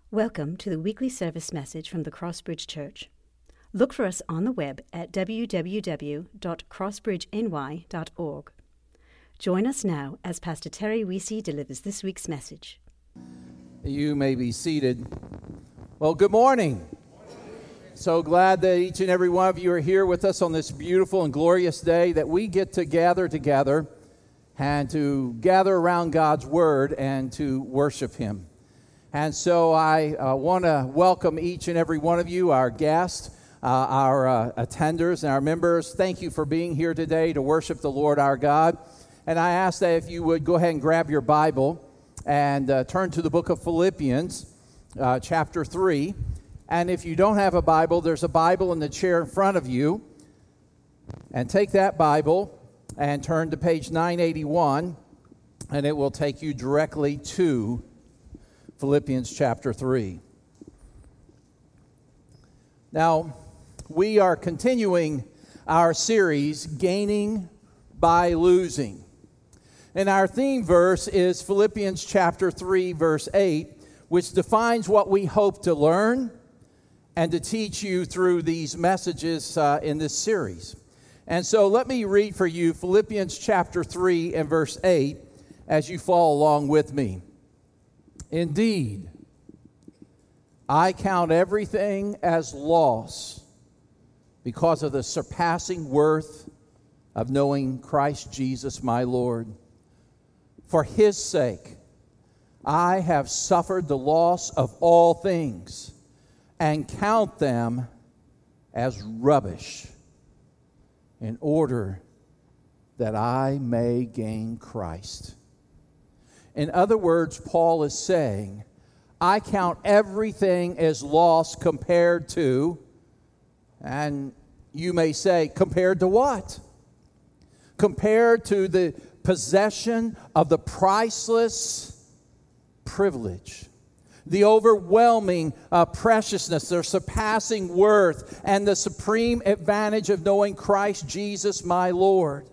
Welcome to the weekly service message from the Crossbridge Church. Look for us on the web at www.crossbridgeny.org. Join us now as Pastor Terry Weesey delivers this week's message. You may be seated. Well, good morning. So glad that each and every one of you are here with us on this beautiful and glorious day that we get to gather together and to gather around God's Word and to worship Him. And so I want to welcome each and every one of you, our guests, our attenders, and our members. Thank you for being here today to worship the Lord our God. And I ask that if you would go ahead and grab your Bible and turn to the book of Philippians, chapter 3. And if you don't have a Bible, there's a Bible in the chair in front of you. And take that Bible and turn to page 981, and it will take you directly to Philippians chapter 3. Now, we are continuing our series, Gaining by Losing. And our theme verse is Philippians chapter 3, verse 8, which defines what we hope to learn and to teach you through these messages in this series. And so let me read for you Philippians chapter 3 and verse 8 as you follow along with me. Indeed, I count everything as loss because of the surpassing worth of knowing Christ Jesus my Lord. For His sake, I have suffered the loss of all things and count them as rubbish in order that I may gain Christ. In other words, Paul is saying, I count everything as loss compared to, and you may say, compared to what? Compared to the possession of the priceless privilege, the overwhelming preciousness, the surpassing worth, and the supreme advantage of knowing Christ Jesus my Lord.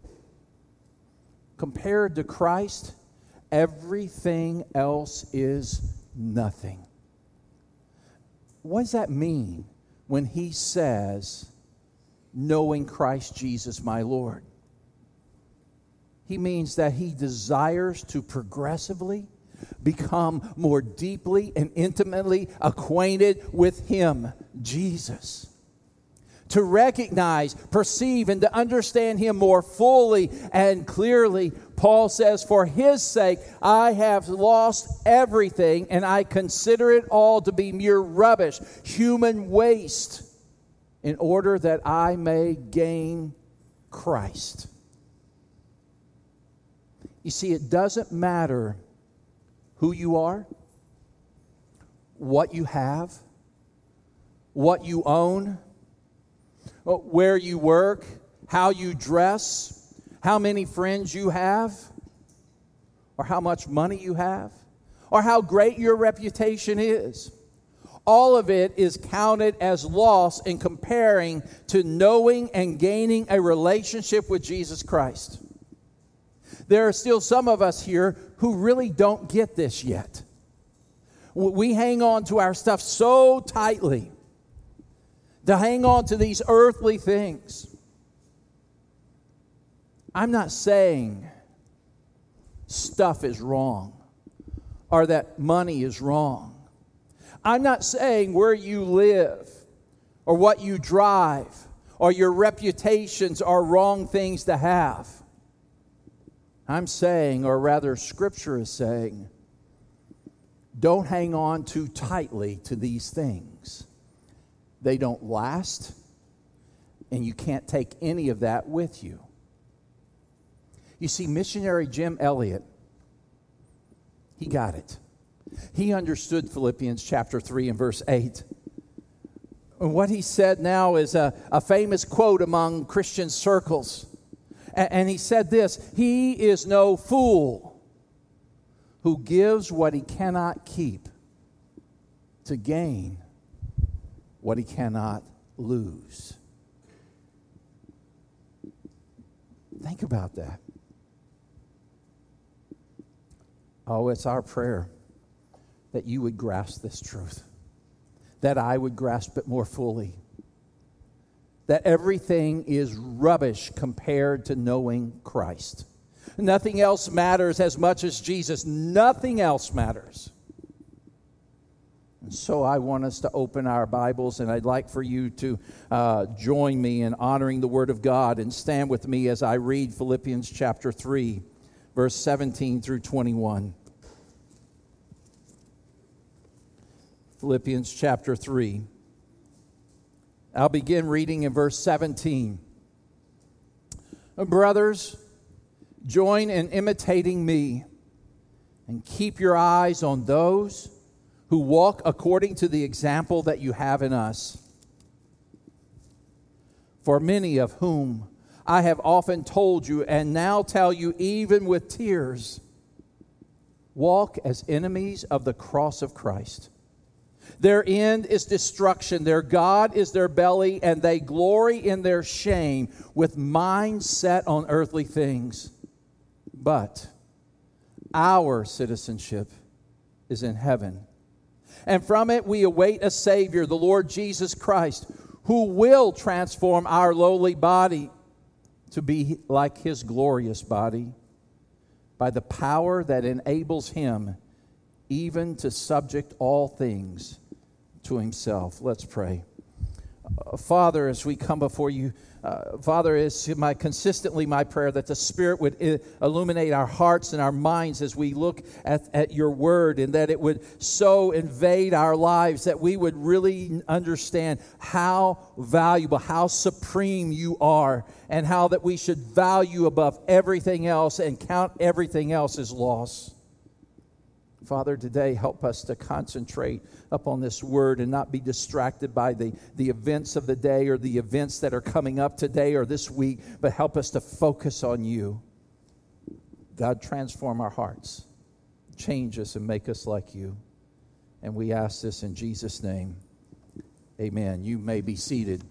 Compared to Christ, everything else is nothing. What does that mean when he says, knowing Christ Jesus my Lord? He means that he desires to progressively become more deeply and intimately acquainted with Him, Jesus. To recognize, perceive, and to understand Him more fully and clearly. Paul says, for His sake, I have lost everything, and I consider it all to be mere rubbish, human waste, in order that I may gain Christ. You see, it doesn't matter who you are, what you have, what you own, where you work, how you dress, how many friends you have, or how much money you have, or how great your reputation is. All of it is counted as loss in comparing to knowing and gaining a relationship with Jesus Christ. There are still some of us here who really don't get this yet. We hang on to our stuff so tightly, to hang on to these earthly things. I'm not saying stuff is wrong or that money is wrong. I'm not saying where you live or what you drive or your reputations are wrong things to have. I'm saying, or rather Scripture is saying, don't hang on too tightly to these things. They don't last, and you can't take any of that with you. You see, missionary Jim Elliot, he got it. He understood Philippians chapter 3 and verse 8. And what he said now is a famous quote among Christian circles. And he said this, he is no fool who gives what he cannot keep to gain what he cannot lose. Think about that. Oh, it's our prayer that you would grasp this truth, that I would grasp it more fully, that everything is rubbish compared to knowing Christ. Nothing else matters as much as Jesus. Nothing else matters. And so I want us to open our Bibles, and I'd like for you to join me in honoring the Word of God and stand with me as I read Philippians chapter 3, verse 17 through 21. Philippians chapter 3. I'll begin reading in verse 17. Brothers, join in imitating me and keep your eyes on those who walk according to the example that you have in us. For many of whom I have often told you and now tell you even with tears, walk as enemies of the cross of Christ. Their end is destruction, their God is their belly, and they glory in their shame with minds set on earthly things. But our citizenship is in heaven, and from it we await a Savior, the Lord Jesus Christ, who will transform our lowly body to be like His glorious body by the power that enables Him even to subject all things to Himself. Let's pray. Father, as we come before you, Father, it's consistently my prayer that the Spirit would illuminate our hearts and our minds as we look at your word, and that it would so invade our lives that we would really understand how valuable, how supreme you are, and how that we should value above everything else and count everything else as loss. Father, today help us to concentrate upon this word and not be distracted by the events of the day or the events that are coming up today or this week, but help us to focus on you. God, transform our hearts, change us and make us like you. And we ask this in Jesus' name. Amen. You may be seated.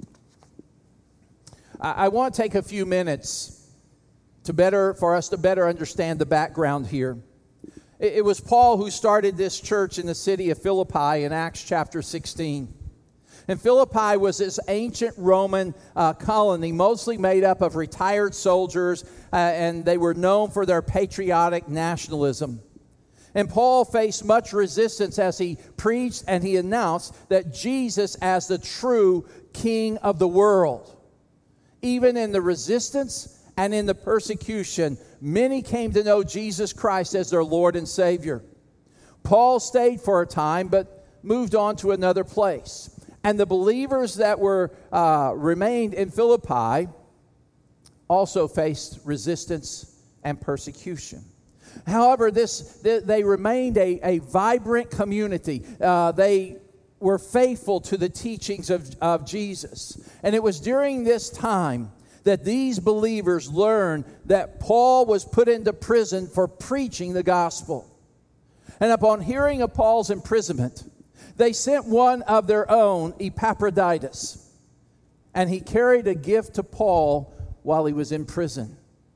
I want to take a few minutes for us to better understand the background here. It was Paul who started this church in the city of Philippi in Acts chapter 16. And Philippi was this ancient Roman colony, mostly made up of retired soldiers, and they were known for their patriotic nationalism. And Paul faced much resistance as he preached and he announced that Jesus as the true King of the world. Even in the resistance and in the persecution, many came to know Jesus Christ as their Lord and Savior. Paul stayed for a time, but moved on to another place. And the believers that remained in Philippi also faced resistance and persecution. However, they remained a vibrant community. They were faithful to the teachings of Jesus. And it was during this time that these believers learned that Paul was put into prison for preaching the gospel. And upon hearing of Paul's imprisonment, they sent one of their own, Epaphroditus, and he carried a gift to Paul while he was in prison.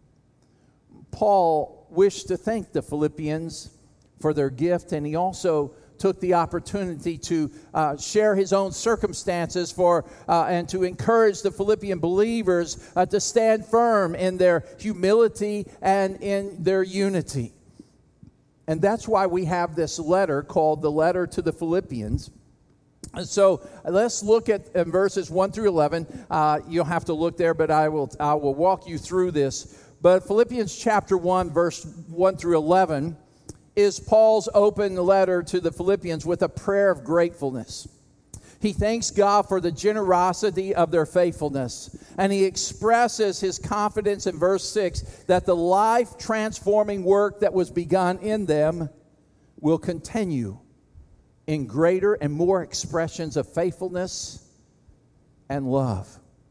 Paul wished to thank the Philippians for their gift, and he also took the opportunity to share his own circumstances and to encourage the Philippian believers to stand firm in their humility and in their unity. And that's why we have this letter called the Letter to the Philippians. And so let's look at verses 1 through 11. You'll have to look there, but I will walk you through this. But Philippians chapter 1, verse 1 through 11 is Paul's open letter to the Philippians with a prayer of gratefulness. He thanks God for the generosity of their faithfulness. And he expresses his confidence in verse 6 that the life-transforming work that was begun in them will continue in greater and more expressions of faithfulness and love.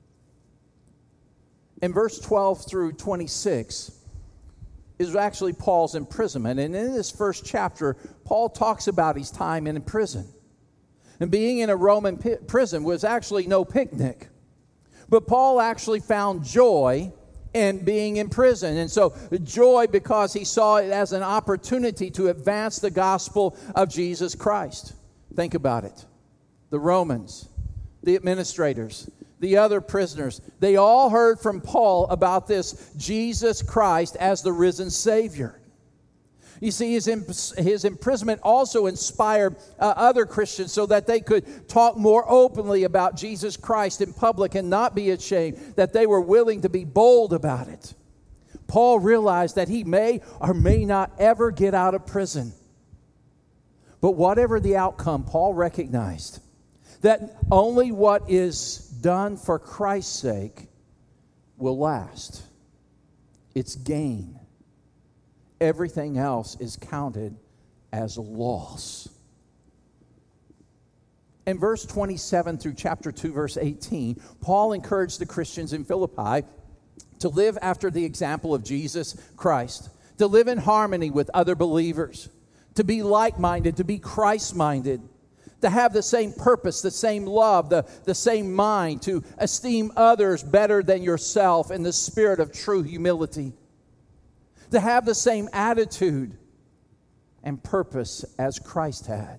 In verse 12 through 26 is actually Paul's imprisonment. And in this first chapter, Paul talks about his time in prison. And being in a Roman prison was actually no picnic. But Paul actually found joy in being in prison. And so joy because he saw it as an opportunity to advance the gospel of Jesus Christ. Think about it. The Romans, the administrators, the other prisoners, they all heard from Paul about this Jesus Christ as the risen Savior. You see, his imprisonment also inspired other Christians so that they could talk more openly about Jesus Christ in public and not be ashamed, that they were willing to be bold about it. Paul realized that he may or may not ever get out of prison. But whatever the outcome, Paul recognized that only what is done for Christ's sake will last. It's gain. Everything else is counted as a loss. In verse 27 through chapter 2, verse 18, Paul encouraged the Christians in Philippi to live after the example of Jesus Christ, to live in harmony with other believers, to be like-minded, to be Christ-minded, to have the same purpose, the same love, the same mind, to esteem others better than yourself in the spirit of true humility, to have the same attitude and purpose as Christ had.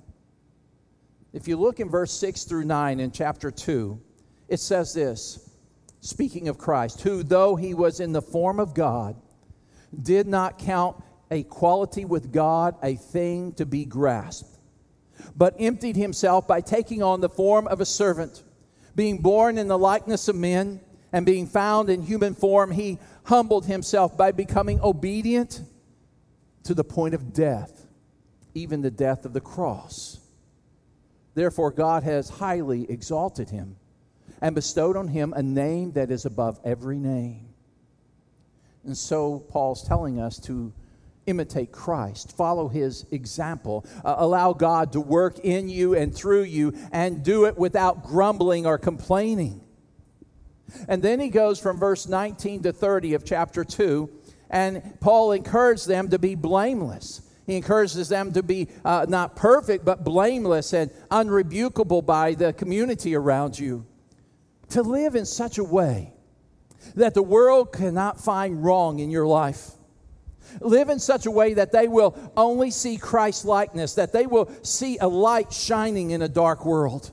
If you look in verse 6 through 9 in chapter 2, it says this, speaking of Christ, who, though he was in the form of God, did not count equality with God a thing to be grasped, but emptied himself by taking on the form of a servant. Being born in the likeness of men and being found in human form, he humbled himself by becoming obedient to the point of death, even the death of the cross. Therefore, God has highly exalted him and bestowed on him a name that is above every name. And so Paul's telling us to imitate Christ, follow his example, allow God to work in you and through you, and do it without grumbling or complaining. And then he goes from verse 19 to 30 of chapter 2, and Paul encouraged them to be blameless. He encourages them to be not perfect, but blameless and unrebukable by the community around you. To live in such a way that the world cannot find wrong in your life. Live in such a way that they will only see Christ's likeness, that they will see a light shining in a dark world.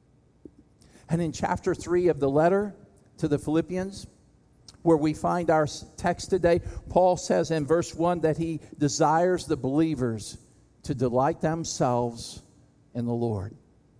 And in chapter 3 of the letter to the Philippians, where we find our text today, Paul says in verse 1 that he desires the believers to delight themselves in the Lord.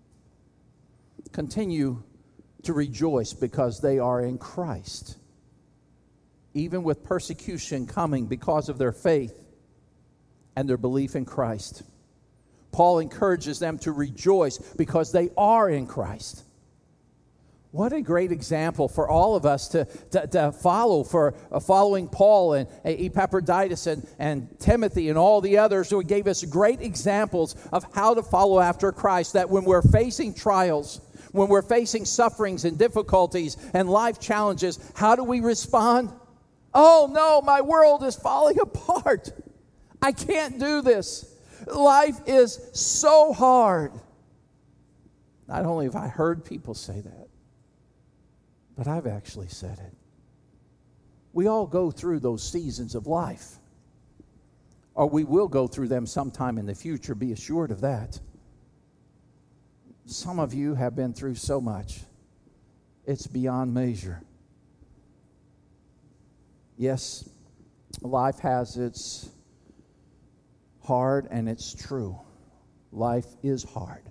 Continue to rejoice because they are in Christ, even with persecution coming because of their faith and their belief in Christ. Paul encourages them to rejoice because they are in Christ. What a great example for all of us to follow, for following Paul and Epaphroditus and Timothy and all the others who gave us great examples of how to follow after Christ, that when we're facing trials, when we're facing sufferings and difficulties and life challenges, how do we respond? Oh no, my world is falling apart. I can't do this. Life is so hard. Not only have I heard people say that, but I've actually said it. We all go through those seasons of life, or we will go through them sometime in the future, be assured of that. Some of you have been through so much, it's beyond measure. Yes, life has its hard, and it's true. Life is hard.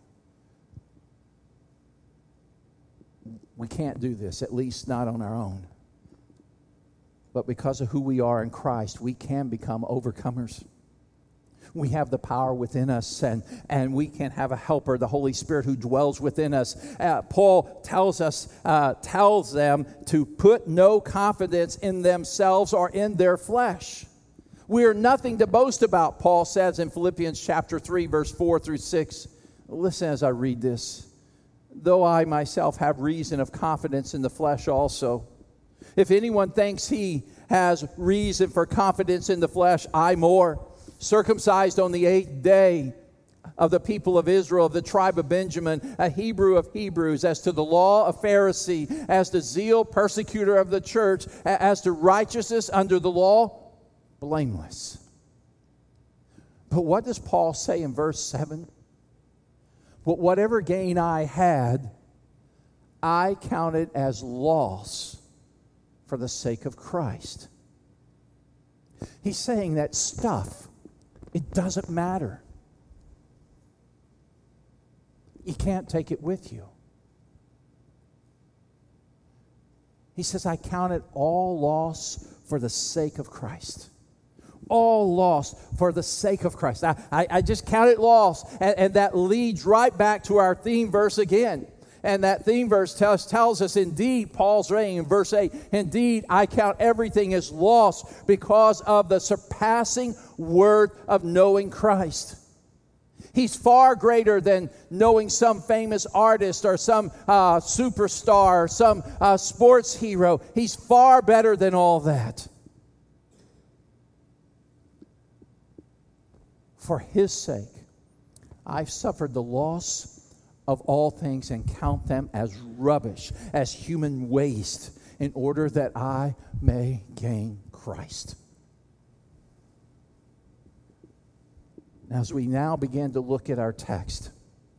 We can't do this, at least not on our own. But because of who we are in Christ, we can become overcomers. We have the power within us, and we can have a helper, the Holy Spirit, who dwells within us. Paul tells them to put no confidence in themselves or in their flesh. We are nothing to boast about, Paul says in Philippians chapter 3, verse 4 through 6. Listen as I read this. Though I myself have reason of confidence in the flesh also. If anyone thinks he has reason for confidence in the flesh, I more. Circumcised on the 8th day of the people of Israel, of the tribe of Benjamin, a Hebrew of Hebrews, as to the law, a Pharisee, as to zeal, persecutor of the church, as to righteousness under the law, blameless. But what does Paul say in verse 7? But whatever gain I had, I counted as loss for the sake of Christ. He's saying that stuff, it doesn't matter. You can't take it with you. He says, I count it all loss for the sake of Christ. All loss for the sake of Christ. I just count it loss. And that leads right back to our theme verse again. And that theme verse tells us, indeed, Paul's saying in verse 8, indeed, I count everything as loss because of the surpassing worth of knowing Christ. He's far greater than knowing some famous artist or some superstar, some sports hero. He's far better than all that. For his sake, I've suffered the loss of all things and count them as rubbish, as human waste, in order that I may gain Christ. As we now begin to look at our text,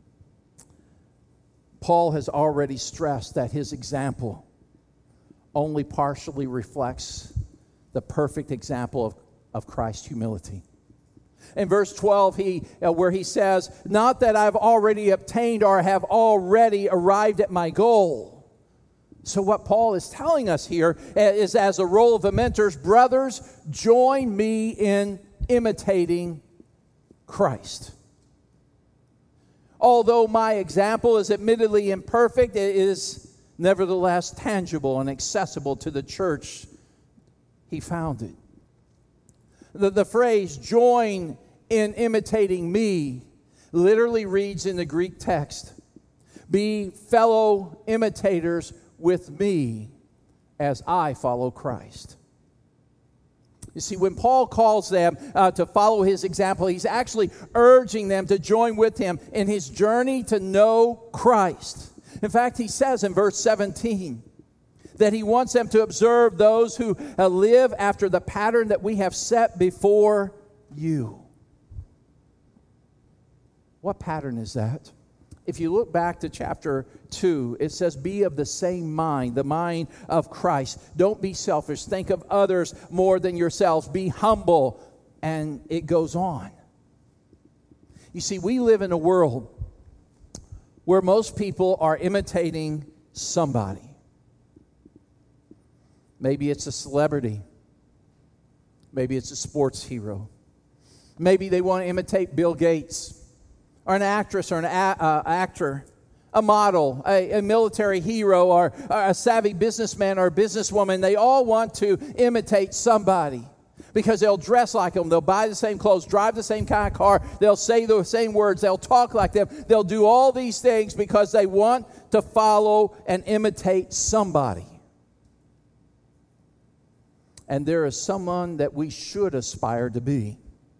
Paul has already stressed that his example only partially reflects the perfect example of Christ's humility. In verse 12, where he says, not that I've already obtained or have already arrived at my goal. So what Paul is telling us here is, as a role of the mentors, brothers, join me in imitating Christ. Although my example is admittedly imperfect, it is nevertheless tangible and accessible to the church he founded. The phrase, join in imitating me, literally reads in the Greek text, be fellow imitators with me as I follow Christ. You see, when Paul calls them to follow his example, he's actually urging them to join with him in his journey to know Christ. In fact, he says in verse 17, that he wants them to observe those who live after the pattern that we have set before you. What pattern is that? If you look back to chapter 2, it says, be of the same mind, the mind of Christ. Don't be selfish. Think of others more than yourselves. Be humble. And it goes on. You see, we live in a world where most people are imitating somebody. Maybe it's a celebrity. Maybe it's a sports hero. Maybe they want to imitate Bill Gates, or an actress, or an actor, a model, a military hero, or a savvy businessman or businesswoman. They all want to imitate somebody because they'll dress like them. They'll buy the same clothes, drive the same kind of car. They'll say the same words. They'll talk like them. They'll do all these things because they want to follow and imitate somebody. And there is someone that we should aspire to be.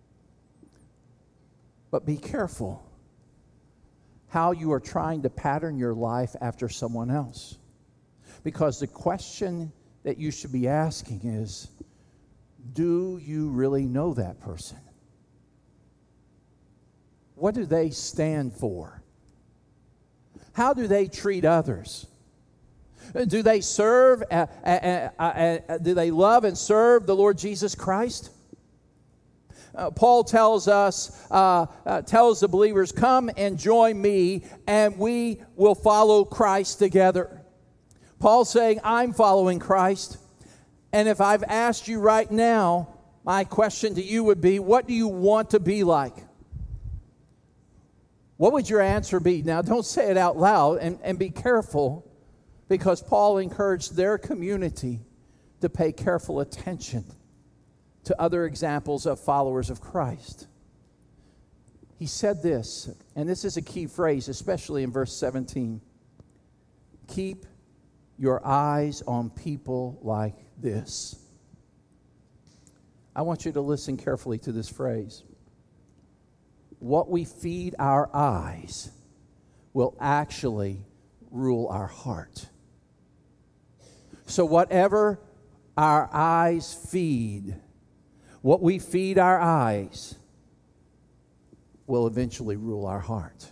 But be careful how you are trying to pattern your life after someone else. Because the question that you should be asking is, do you really know that person? What do they stand for? How do they treat others? Do they serve? Do they love and serve the Lord Jesus Christ? Paul tells the believers, come and join me, and we will follow Christ together. Paul's saying, I'm following Christ. And if I've asked you right now, my question to you would be, what do you want to be like? What would your answer be? Now, don't say it out loud, and be careful, because Paul encouraged their community to pay careful attention to other examples of followers of Christ. He said this, and this is a key phrase, especially in verse 17. Keep your eyes on people like this. I want you to listen carefully to this phrase, what we feed our eyes will actually rule our heart. So whatever our eyes feed, what we feed our eyes will eventually rule our heart.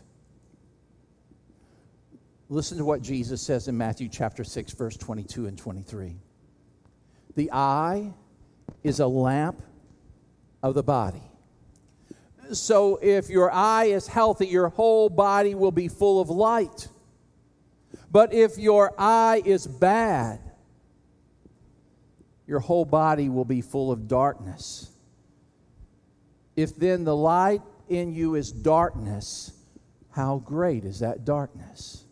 Listen to what Jesus says in Matthew chapter 6, verse 22 and 23. The eye is a lamp of the body. So if your eye is healthy, your whole body will be full of light. But if your eye is bad, your whole body will be full of darkness. If then the light in you is darkness, how great is that darkness?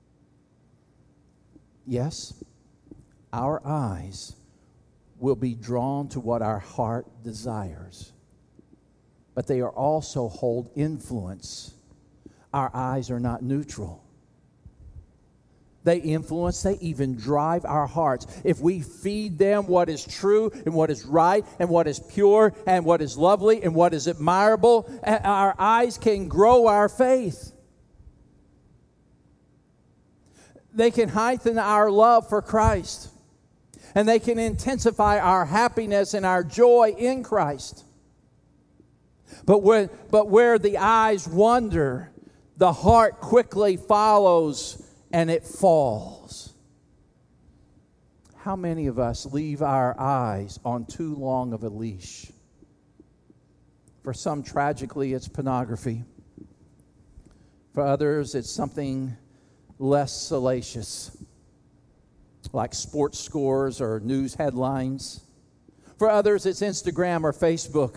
Yes, our eyes will be drawn to what our heart desires, but they are also hold influence. Our eyes are not neutral. They influence, they even drive our hearts. If we feed them what is true and what is right and what is pure and what is lovely and what is admirable, our eyes can grow our faith. They can heighten our love for Christ. And they can intensify our happiness and our joy in Christ. But where the eyes wander, the heart quickly follows and it falls. How many of us leave our eyes on too long of a leash? For some, tragically, it's pornography. For others, it's something less salacious, like sports scores or news headlines. For others, it's Instagram or Facebook.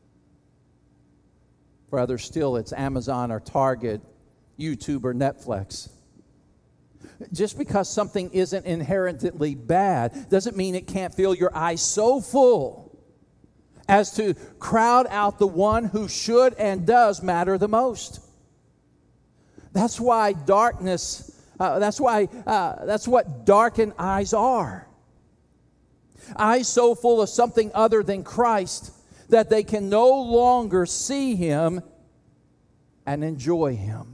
For others still, it's Amazon or Target, YouTube or Netflix. Just because something isn't inherently bad doesn't mean it can't fill your eyes so full as to crowd out the one who should and does matter the most. That's why darkness, that's what darkened eyes are. Eyes so full of something other than Christ that they can no longer see Him and enjoy Him.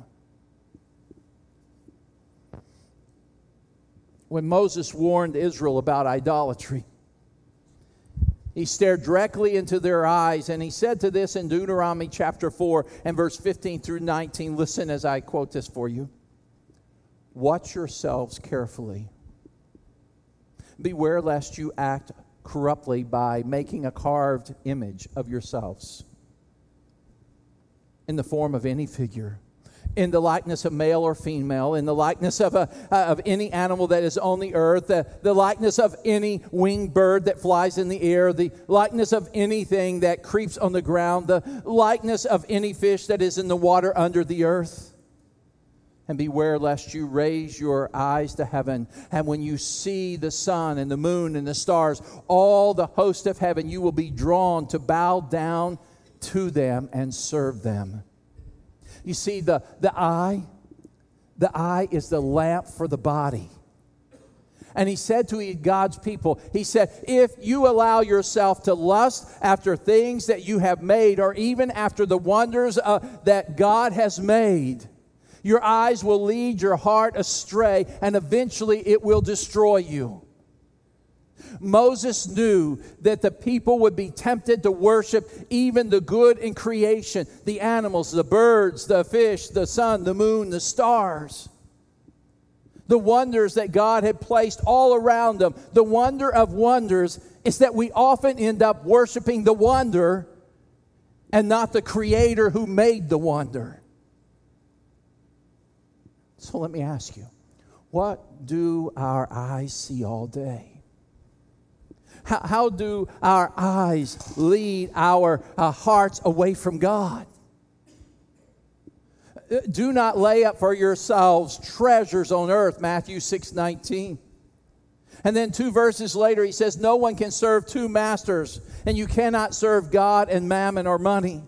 When Moses warned Israel about idolatry, he stared directly into their eyes, and he said to this in Deuteronomy chapter 4 and verse 15 through 19. Listen as I quote this for you. Watch yourselves carefully. Beware lest you act corruptly by making a carved image of yourselves in the form of any figure, in the likeness of male or female, in the likeness of any animal that is on the earth, the likeness of any winged bird that flies in the air, the likeness of anything that creeps on the ground, the likeness of any fish that is in the water under the earth. And beware lest you raise your eyes to heaven, and when you see the sun and the moon and the stars, all the host of heaven, you will be drawn to bow down to them and serve them. You see, the eye is the lamp for the body. And he said to God's people, he said, if you allow yourself to lust after things that you have made, or even after the wonders that God has made, your eyes will lead your heart astray, and eventually it will destroy you. Moses knew that the people would be tempted to worship even the good in creation, the animals, the birds, the fish, the sun, the moon, the stars. The wonders that God had placed all around them. The wonder of wonders is that we often end up worshiping the wonder and not the Creator who made the wonder. So let me ask you, what do our eyes see all day? How do our eyes lead our hearts away from God? Do not lay up for yourselves treasures on earth, Matthew 6:19. And then 2 verses later, he says, no one can serve two masters, and you cannot serve God and mammon or money.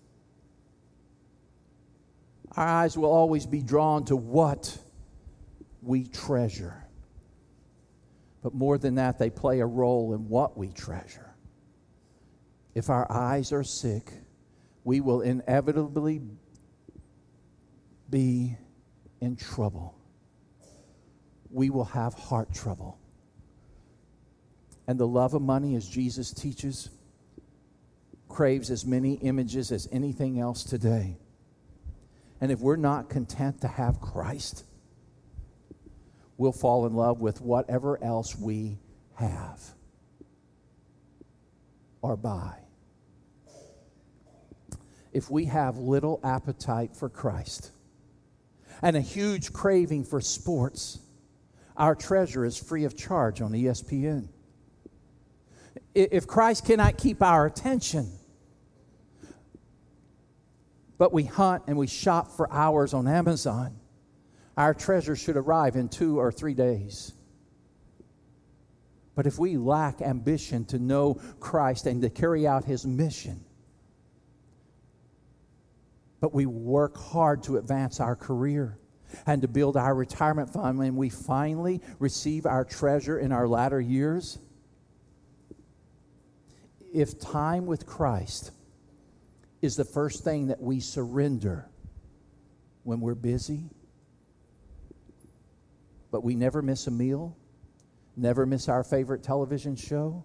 Our eyes will always be drawn to what we treasure. But more than that, they play a role in what we treasure. If our eyes are sick, we will inevitably be in trouble. We will have heart trouble. And the love of money, as Jesus teaches, craves as many images as anything else today. And if we're not content to have Christ, we'll fall in love with whatever else we have or buy. If we have little appetite for Christ and a huge craving for sports, our treasure is free of charge on ESPN. If Christ cannot keep our attention, but we hunt and we shop for hours on Amazon, our treasure should arrive in 2 or 3 days. But if we lack ambition to know Christ and to carry out His mission, but we work hard to advance our career and to build our retirement fund, and we finally receive our treasure in our latter years, if time with Christ is the first thing that we surrender when we're busy, but we never miss a meal, never miss our favorite television show,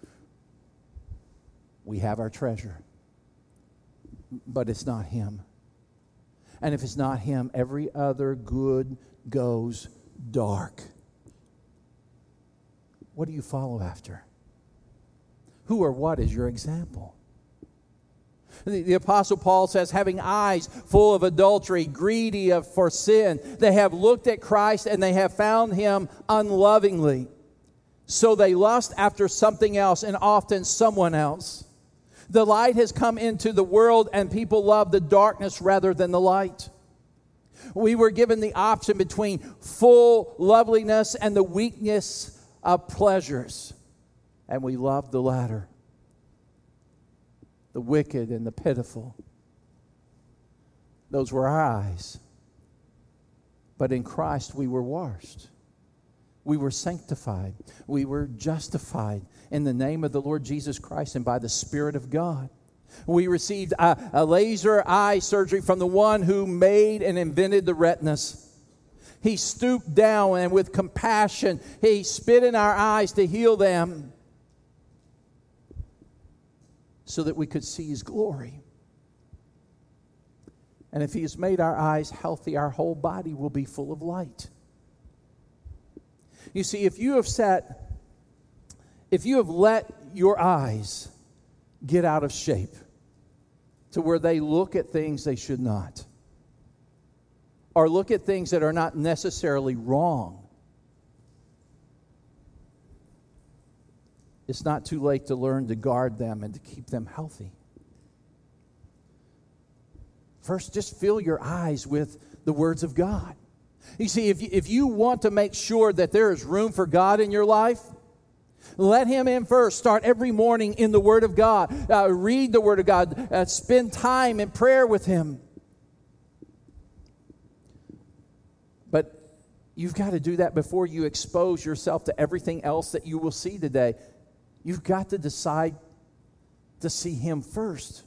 we have our treasure. But it's not Him. And if it's not Him, every other good goes dark. What do you follow after? Who or what is your example? The Apostle Paul says, having eyes full of adultery, greedy for sin, they have looked at Christ and they have found Him unlovingly. So they lust after something else, and often someone else. The light has come into the world, and people love the darkness rather than the light. We were given the option between full loveliness and the weakness of pleasures, and we loved the latter. The wicked and the pitiful. Those were our eyes. But in Christ we were washed. We were sanctified. We were justified in the name of the Lord Jesus Christ and by the Spirit of God. We received a laser eye surgery from the one who made and invented the retinas. He stooped down and with compassion, He spit in our eyes to heal them so that we could see His glory. And if He has made our eyes healthy, our whole body will be full of light. You see, if you have let your eyes get out of shape to where they look at things they should not, or look at things that are not necessarily wrong, it's not too late to learn to guard them and to keep them healthy. First, just fill your eyes with the words of God. You see, if you want to make sure that there is room for God in your life, let Him in first. Start every morning in the Word of God. Read the Word of God. Spend time in prayer with Him. But you've got to do that before you expose yourself to everything else that you will see today. You've got to decide to see Him first.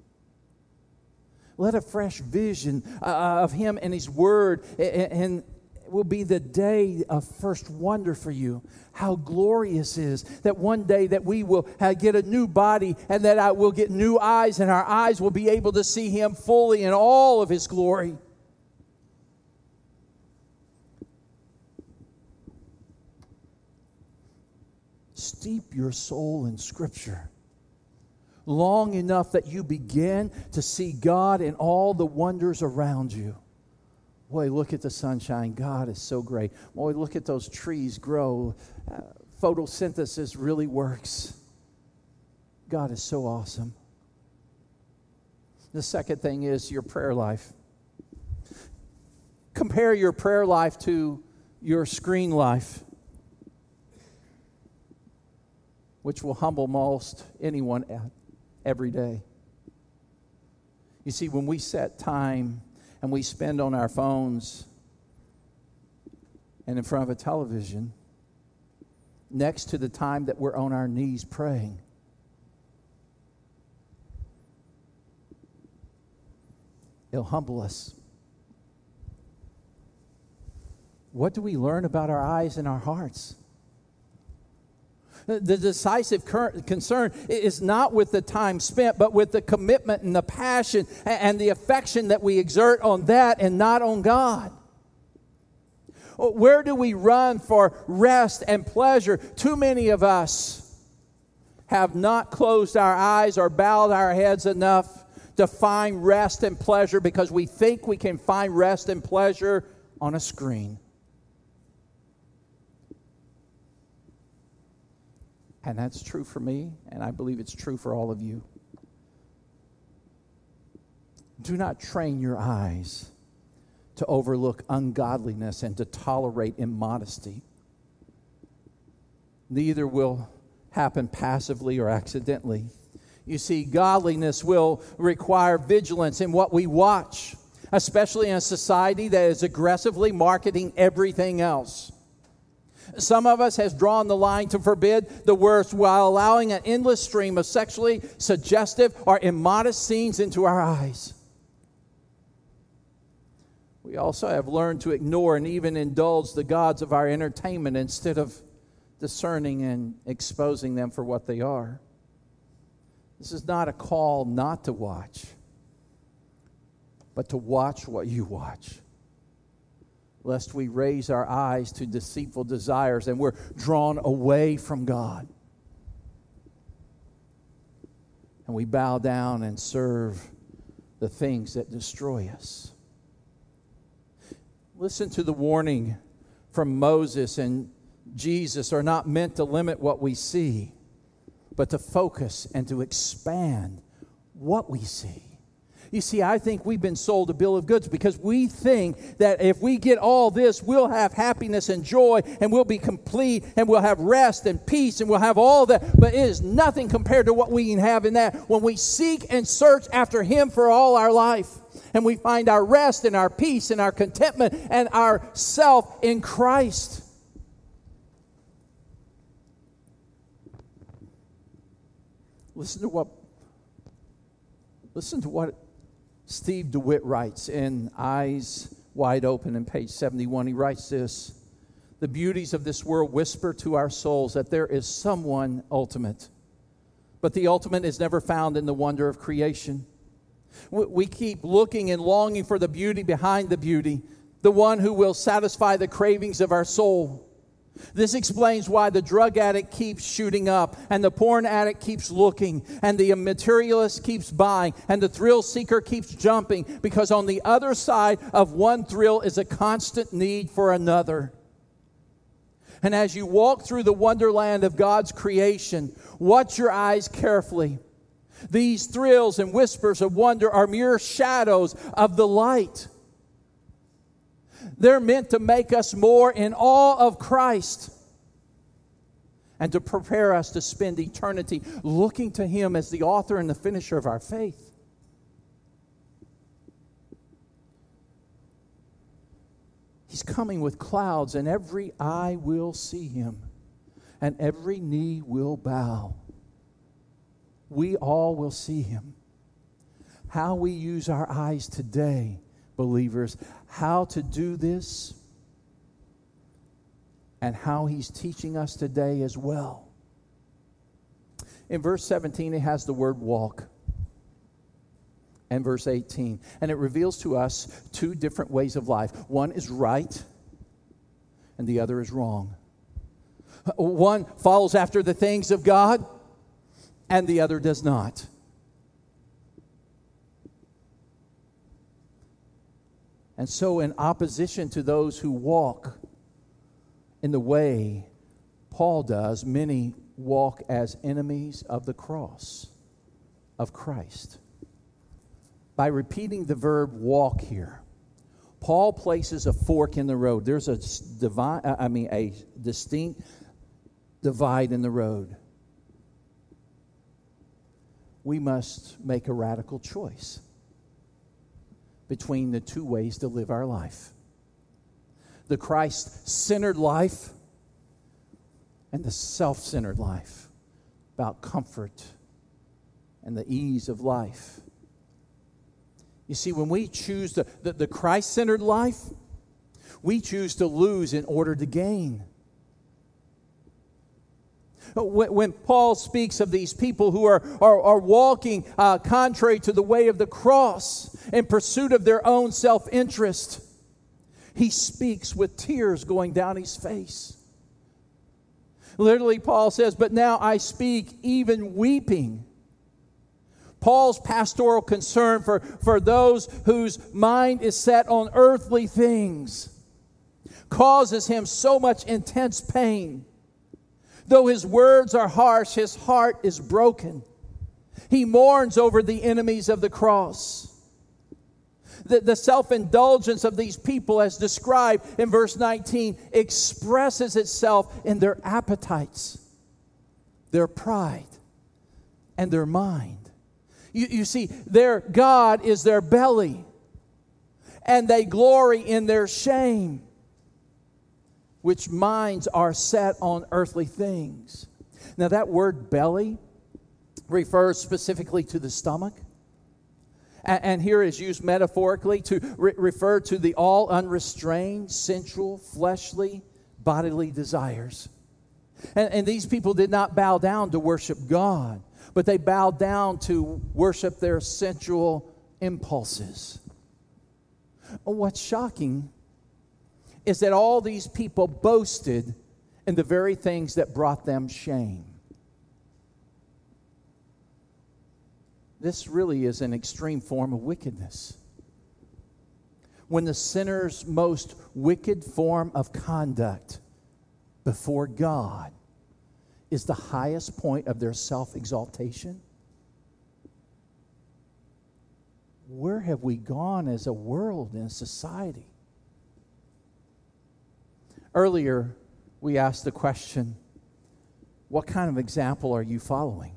Let a fresh vision of Him and His Word and will be the day of first wonder for you. How glorious is that one day that we will get a new body and that I will get new eyes and our eyes will be able to see Him fully in all of His glory. Steep your soul in Scripture long enough that you begin to see God in all the wonders around you. Boy, look at the sunshine. God is so great. Boy, look at those trees grow. Photosynthesis really works. God is so awesome. The second thing is your prayer life. Compare your prayer life to your screen life, which will humble most anyone every day. You see, when we set time and we spend on our phones and in front of a television, next to the time that we're on our knees praying, It'll humble us. What do we learn about our eyes and our hearts? The decisive concern is not with the time spent, but with the commitment and the passion and the affection that we exert on that and not on God. Where do we run for rest and pleasure? Too many of us have not closed our eyes or bowed our heads enough to find rest and pleasure because we think we can find rest and pleasure on a screen. And that's true for me, and I believe it's true for all of you. Do not train your eyes to overlook ungodliness and to tolerate immodesty. Neither will happen passively or accidentally. You see, godliness will require vigilance in what we watch, especially in a society that is aggressively marketing everything else. Some of us has drawn the line to forbid the worst while allowing an endless stream of sexually suggestive or immodest scenes into our eyes. We also have learned to ignore and even indulge the gods of our entertainment instead of discerning and exposing them for what they are. This is not a call not to watch, but to watch what you watch, lest we raise our eyes to deceitful desires and we're drawn away from God. And we bow down and serve the things that destroy us. Listen to the warning from Moses and Jesus are not meant to limit what we see, but to focus and to expand what we see. You see, I think we've been sold a bill of goods because we think that if we get all this, we'll have happiness and joy and we'll be complete and we'll have rest and peace and we'll have all that. But it is nothing compared to what we can have in that when we seek and search after Him for all our life. And we find our rest and our peace and our contentment and our self in Christ. Listen to what Steve DeWitt writes in Eyes Wide Open in page 71. He writes this: the beauties of this world whisper to our souls that there is someone ultimate, but the ultimate is never found in the wonder of creation. We keep looking and longing for the beauty behind the beauty, the one who will satisfy the cravings of our soul. This explains why the drug addict keeps shooting up, and the porn addict keeps looking, and the materialist keeps buying, and the thrill seeker keeps jumping, because on the other side of one thrill is a constant need for another. And as you walk through the wonderland of God's creation, watch your eyes carefully. These thrills and whispers of wonder are mere shadows of the light. They're meant to make us more in awe of Christ and to prepare us to spend eternity looking to Him as the author and the finisher of our faith. He's coming with clouds, and every eye will see Him, and every knee will bow. We all will see Him. How we use our eyes today, believers, how to do this, and how He's teaching us today as well. In verse 17, it has the word walk. And verse 18. And it reveals to us two different ways of life. One is right, and the other is wrong. One follows after the things of God, and the other does not. And so in opposition to those who walk in the way Paul does, many walk as enemies of the cross of Christ. By repeating the verb walk here, Paul places a fork in the road. There's a distinct divide in the road. We must make a radical choice between the two ways to live our life. The Christ-centered life and the self-centered life, about comfort and the ease of life. You see, when we choose the Christ-centered life, we choose to lose in order to gain. When Paul speaks of these people who are walking contrary to the way of the cross in pursuit of their own self-interest, he speaks with tears going down his face. Literally, Paul says, "But now I speak even weeping." Paul's pastoral concern for those whose mind is set on earthly things causes him so much intense pain. Though his words are harsh, his heart is broken. He mourns over the enemies of the cross. The self-indulgence of these people, as described in verse 19, expresses itself in their appetites, their pride, and their mind. You see, their God is their belly, and they glory in their shame, which minds are set on earthly things. Now, that word belly refers specifically to the stomach. And here is used metaphorically to refer to the all unrestrained, sensual, fleshly, bodily desires. And these people did not bow down to worship God, but they bowed down to worship their sensual impulses. What's shocking is that all these people boasted in the very things that brought them shame. This really is an extreme form of wickedness. When the sinner's most wicked form of conduct before God is the highest point of their self-exaltation, where have we gone as a world and a society? Earlier, we asked the question, what kind of example are you following?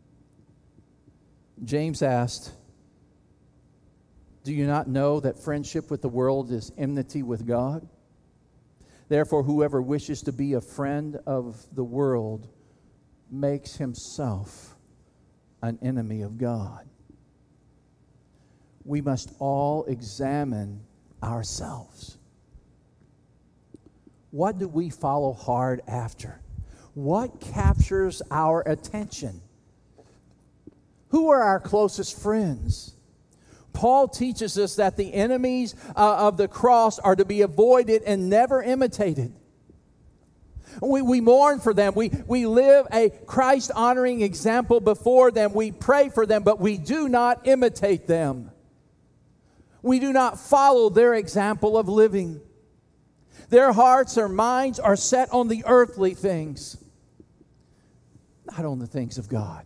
James asked, "Do you not know that friendship with the world is enmity with God? Therefore, whoever wishes to be a friend of the world makes himself an enemy of God." We must all examine ourselves. What do we follow hard after? What captures our attention? Who are our closest friends? Paul teaches us that the enemies of the cross are to be avoided and never imitated. We mourn for them. We live a Christ-honoring example before them. We pray for them, but we do not imitate them. We do not follow their example of living. Their hearts or minds are set on the earthly things, not on the things of God.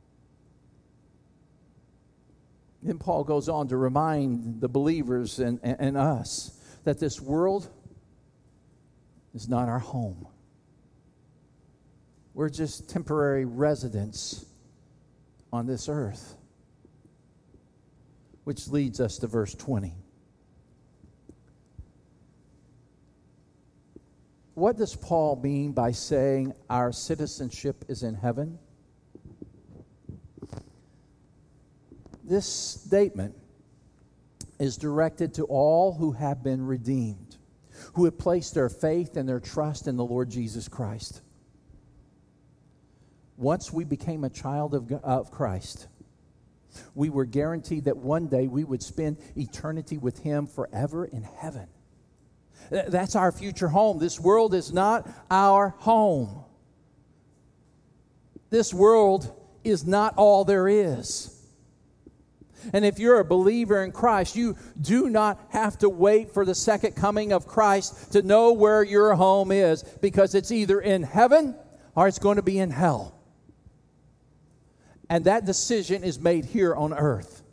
Then Paul goes on to remind the believers and us that this world is not our home. We're just temporary residents on this earth. Which leads us to verse 20. What does Paul mean by saying our citizenship is in heaven? This statement is directed to all who have been redeemed, who have placed their faith and their trust in the Lord Jesus Christ. Once we became a child of Christ, we were guaranteed that one day we would spend eternity with Him forever in heaven. That's our future home. This world is not our home. This world is not all there is. And if you're a believer in Christ, you do not have to wait for the second coming of Christ to know where your home is, because it's either in heaven or it's going to be in hell. And that decision is made here on earth.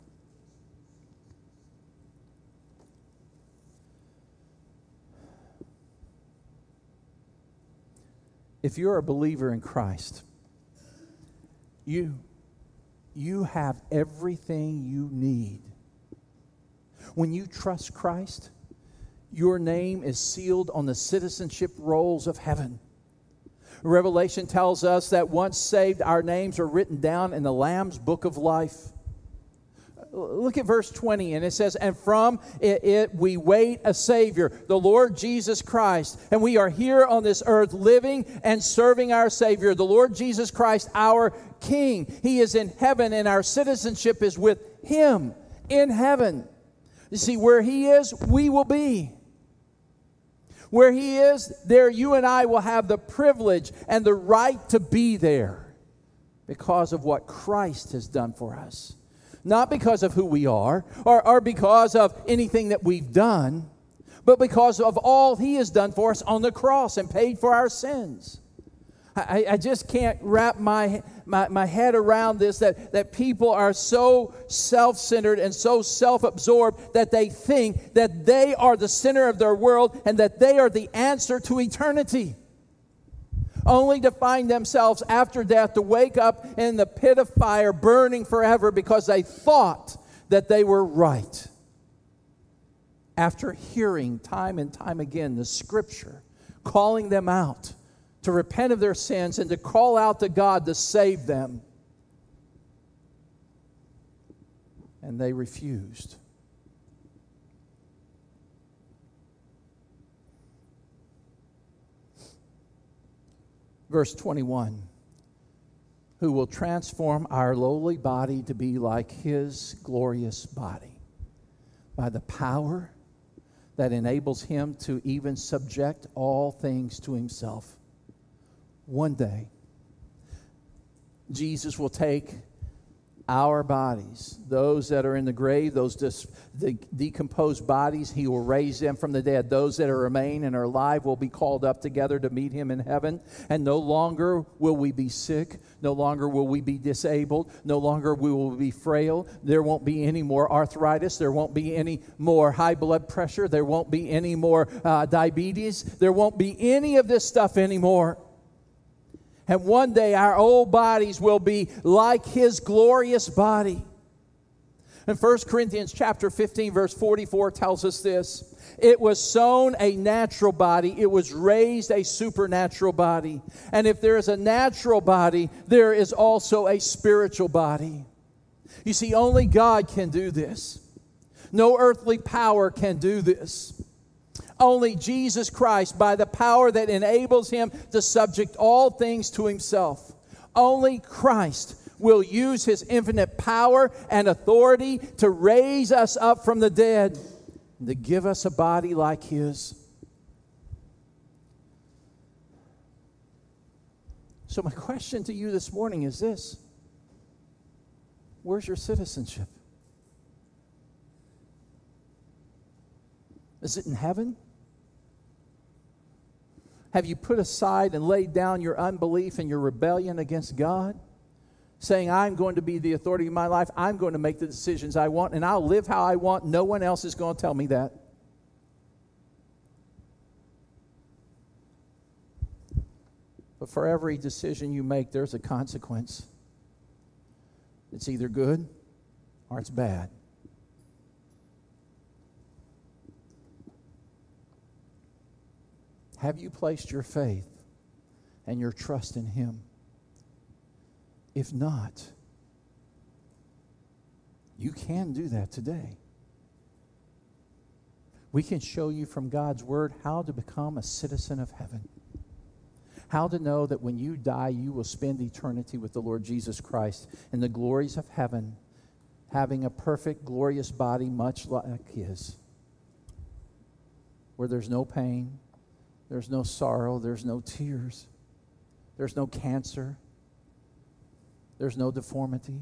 If you're a believer in Christ, you have everything you need. When you trust Christ, your name is sealed on the citizenship rolls of heaven. Revelation tells us that once saved, our names are written down in the Lamb's book of life. Look at verse 20, and it says, and from it we wait a Savior, the Lord Jesus Christ. And we are here on this earth living and serving our Savior, the Lord Jesus Christ, our King. He is in heaven, and our citizenship is with Him in heaven. You see, where He is, we will be. Where He is, there you and I will have the privilege and the right to be there because of what Christ has done for us. Not because of who we are or because of anything that we've done, but because of all He has done for us on the cross and paid for our sins. I just can't wrap my head around this, that people are so self-centered and so self-absorbed that they think that they are the center of their world and that they are the answer to eternity, only to find themselves after death to wake up in the pit of fire burning forever because they thought that they were right. After hearing time and time again the Scripture calling them out to repent of their sins and to call out to God to save them. And they refused. Verse 21, who will transform our lowly body to be like His glorious body by the power that enables Him to even subject all things to Himself. One day, Jesus will take our bodies, those that are in the grave, those decomposed bodies, He will raise them from the dead. Those that remain and are alive will be called up together to meet Him in heaven. And no longer will we be sick. No longer will we be disabled. No longer will we be frail. There won't be any more arthritis. There won't be any more high blood pressure. There won't be any more diabetes. There won't be any of this stuff anymore. And one day our old bodies will be like His glorious body. And 1 Corinthians chapter 15, verse 44 tells us this. It was sown a natural body. It was raised a supernatural body. And if there is a natural body, there is also a spiritual body. You see, only God can do this. No earthly power can do this. Only Jesus Christ, by the power that enables Him to subject all things to Himself. Only Christ will use His infinite power and authority to raise us up from the dead and to give us a body like His. So my question to you this morning is this. Where's your citizenship? Is it in heaven? Have you put aside and laid down your unbelief and your rebellion against God? Saying, I'm going to be the authority of my life. I'm going to make the decisions I want, and I'll live how I want. No one else is going to tell me that. But for every decision you make, there's a consequence. It's either good or it's bad. Have you placed your faith and your trust in Him? If not, you can do that today. We can show you from God's Word how to become a citizen of heaven. How to know that when you die, you will spend eternity with the Lord Jesus Christ in the glories of heaven, having a perfect, glorious body much like His, where there's no pain, there's no sorrow, there's no tears, there's no cancer, there's no deformity.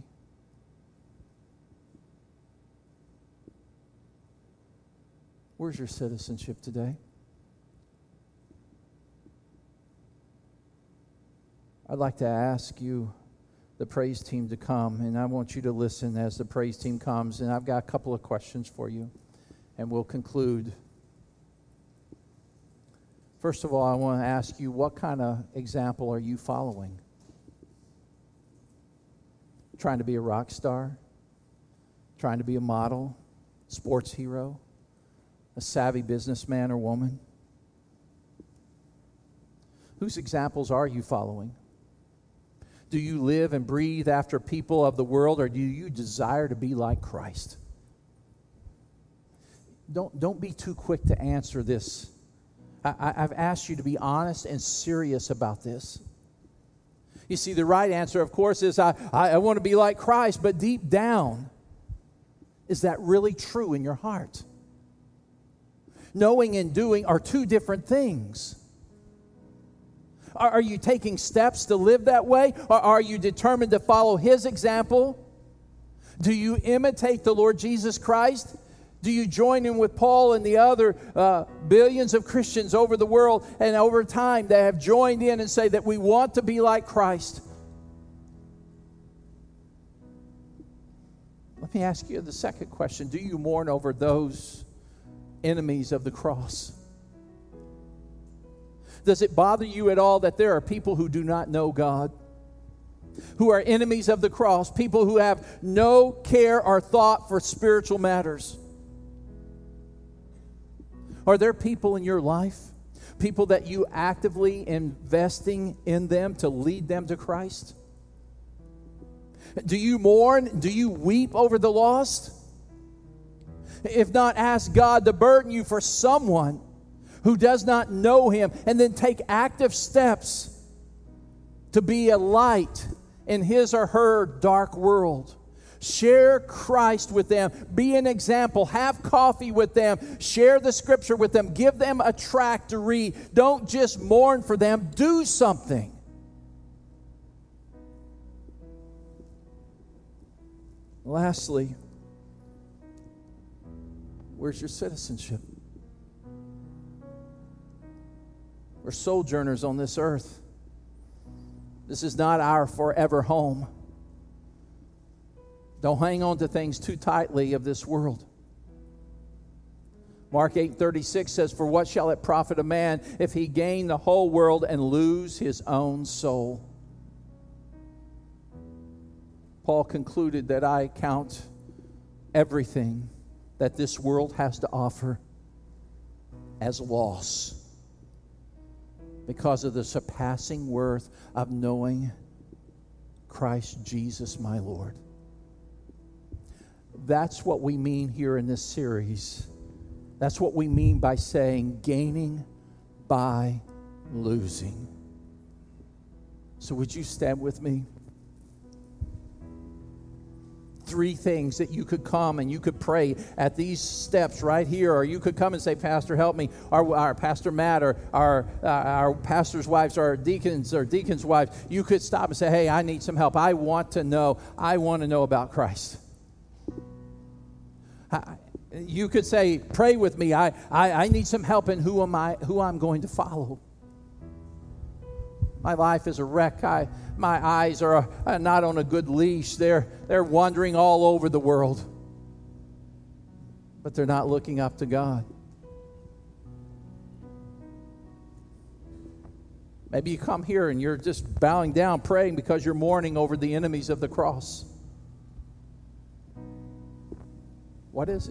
Where's your citizenship today? I'd like to ask you, the praise team, to come, and I want you to listen as the praise team comes, and I've got a couple of questions for you, and we'll conclude. First of all, I want to ask you, what kind of example are you following? Trying to be a rock star? Trying to be a model? Sports hero? A savvy businessman or woman? Whose examples are you following? Do you live and breathe after people of the world, or do you desire to be like Christ? Don't be too quick to answer this. I've asked you to be honest and serious about this. You see, the right answer, of course, is I want to be like Christ, but deep down, is that really true in your heart? Knowing and doing are two different things. Are you taking steps to live that way? Or are you determined to follow His example? Do you imitate the Lord Jesus Christ? Do you join in with Paul and the other billions of Christians over the world, and over time they have joined in and say that we want to be like Christ? Let me ask you the second question. Do you mourn over those enemies of the cross? Does it bother you at all that there are people who do not know God, who are enemies of the cross, people who have no care or thought for spiritual matters? Are there people in your life, people that you actively investing in them to lead them to Christ? Do you mourn? Do you weep over the lost? If not, ask God to burden you for someone who does not know Him, and then take active steps to be a light in his or her dark world. Share Christ with them. Be an example. Have coffee with them. Share the Scripture with them. Give them a tract to read. Don't just mourn for them. Do something. Lastly, where's your citizenship? We're sojourners on this earth. This is not our forever home. Don't hang on to things too tightly of this world. Mark 8:36 says, "For what shall it profit a man if he gain the whole world and lose his own soul?" Paul concluded that I count everything that this world has to offer as loss because of the surpassing worth of knowing Christ Jesus my Lord. That's what we mean here in this series. That's what we mean by saying gaining by losing. So would you stand with me? 3 things that you could come and you could pray at these steps right here, or you could come and say, "Pastor, help me," or our Pastor Matt, or our pastors' wives, or deacons' wives. You could stop and say, "Hey, I need some help. I want to know about Christ." You could say, "Pray with me. I need some help in who I'm going to follow. My life is a wreck. My eyes are not on a good leash. They're wandering all over the world, but they're not looking up to God." Maybe you come here and you're just bowing down, praying because you're mourning over the enemies of the cross. What is it?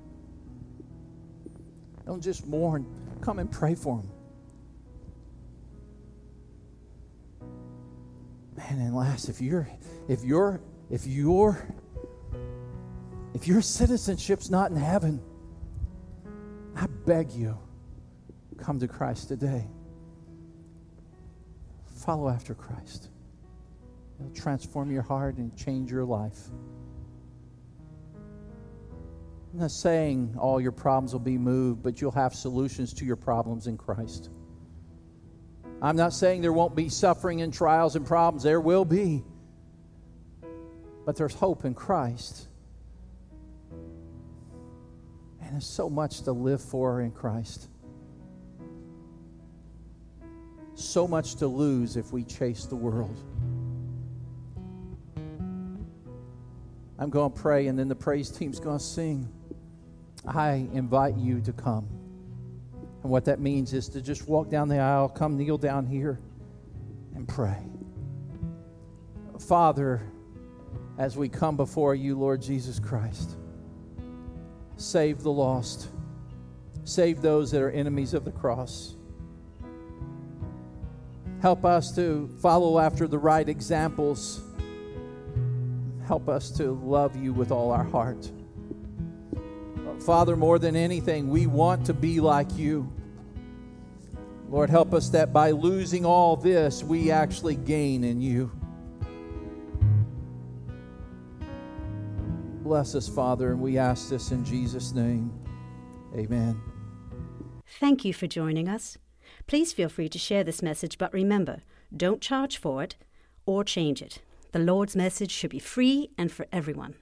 Don't just mourn. Come and pray for them. Man, and last, if your citizenship's not in heaven, I beg you, come to Christ today. Follow after Christ. He'll transform your heart and change your life. I'm not saying all your problems will be moved, but you'll have solutions to your problems in Christ. I'm not saying there won't be suffering and trials and problems. There will be. But there's hope in Christ. And there's so much to live for in Christ. So much to lose if we chase the world. I'm going to pray, and then the praise team's going to sing. I invite you to come. And what that means is to just walk down the aisle, come kneel down here, and pray. Father, as we come before you, Lord Jesus Christ, save the lost. Save those that are enemies of the cross. Help us to follow after the right examples. Help us to love you with all our heart. Father, more than anything, we want to be like you. Lord, help us that by losing all this, we actually gain in you. Bless us, Father, and we ask this in Jesus' name. Amen. Thank you for joining us. Please feel free to share this message, but remember, don't charge for it or change it. The Lord's message should be free and for everyone.